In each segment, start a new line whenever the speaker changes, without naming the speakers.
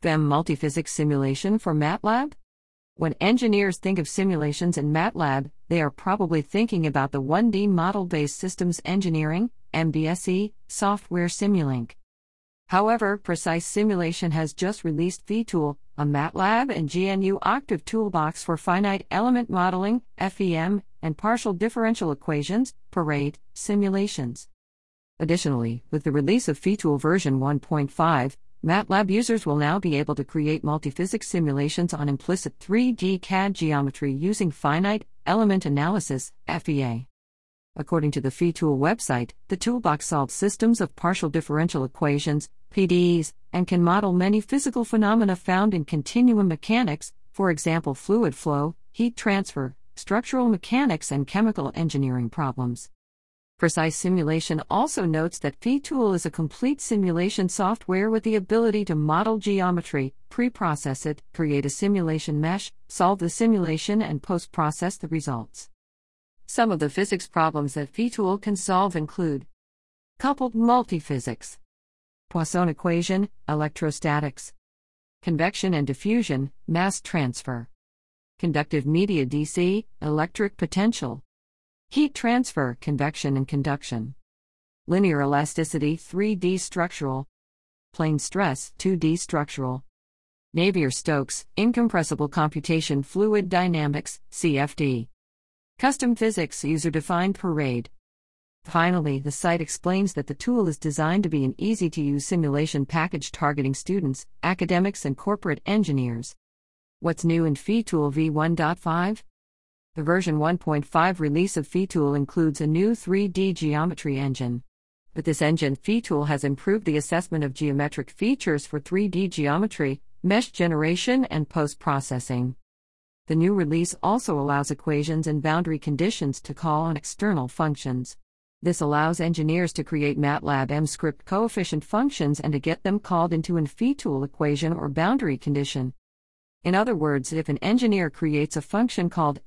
FEM Multiphysics Simulation for MATLAB? When engineers think of simulations in MATLAB, they are probably thinking about the 1D Model-Based Systems Engineering (MBSE) software Simulink. However, Precise Simulation has just released FETool, a MATLAB and GNU Octave toolbox for finite element modeling (FEM) and partial differential equations (PARADE) simulations. Additionally, with the release of FETool version 1.5, MATLAB users will now be able to create multiphysics simulations on implicit 3D CAD geometry using finite element analysis (FEA). According to the FETool website, the toolbox solves systems of partial differential equations (PDEs) and can model many physical phenomena found in continuum mechanics, for example fluid flow, heat transfer, structural mechanics and chemical engineering problems. Precise Simulation also notes that FETool is a complete simulation software with the ability to model geometry, pre-process it, create a simulation mesh, solve the simulation and post-process the results. Some of the physics problems that FETool can solve include coupled multiphysics, Poisson equation, electrostatics, convection and diffusion, mass transfer, conductive media DC, electric potential, heat transfer, convection and conduction, linear elasticity 3D structural, plane stress 2D structural, Navier-Stokes, incompressible computation fluid dynamics, CFD, custom physics user-defined PARADE. Finally, the site explains that the tool is designed to be an easy-to-use simulation package targeting students, academics and corporate engineers. What's new in FETool v1.5? The version 1.5 release of FETool includes a new 3D geometry engine. With this engine, FETool has improved the assessment of geometric features for 3D geometry, mesh generation, and post-processing. The new release also allows equations and boundary conditions to call on external functions. This allows engineers to create MATLAB MScript coefficient functions and to get them called into an FETool equation or boundary condition. In other words, if an engineer creates a function called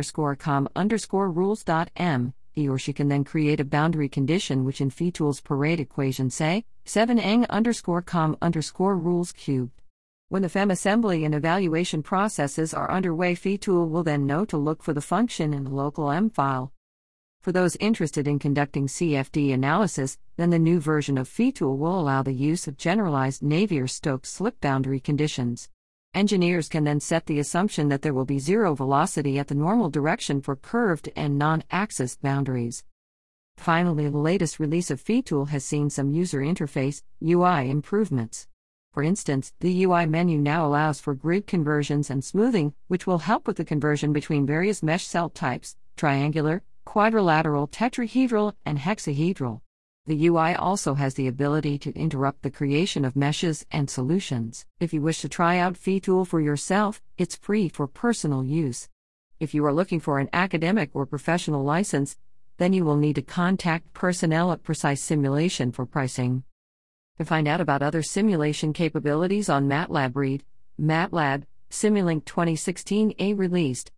eng_com_rules.m, he or she can then create a boundary condition which in FETool's PARADE equation say, 7eng_com_rules cubed. When the FEM assembly and evaluation processes are underway, FETool will then know to look for the function in the local M file. For those interested in conducting CFD analysis, then the new version of FETool will allow the use of generalized Navier-Stokes slip boundary conditions. Engineers can then set the assumption that there will be zero velocity at the normal direction for curved and non-axis boundaries. Finally, the latest release of FETool has seen some user interface (UI) improvements. For instance, the UI menu now allows for grid conversions and smoothing, which will help with the conversion between various mesh cell types: triangular, quadrilateral, tetrahedral, and hexahedral. The UI also has the ability to interrupt the creation of meshes and solutions. If you wish to try out FETool for yourself, it's free for personal use. If you are looking for an academic or professional license, then you will need to contact personnel at Precise Simulation for pricing. To find out about other simulation capabilities on MATLAB, read MATLAB Simulink 2016A released.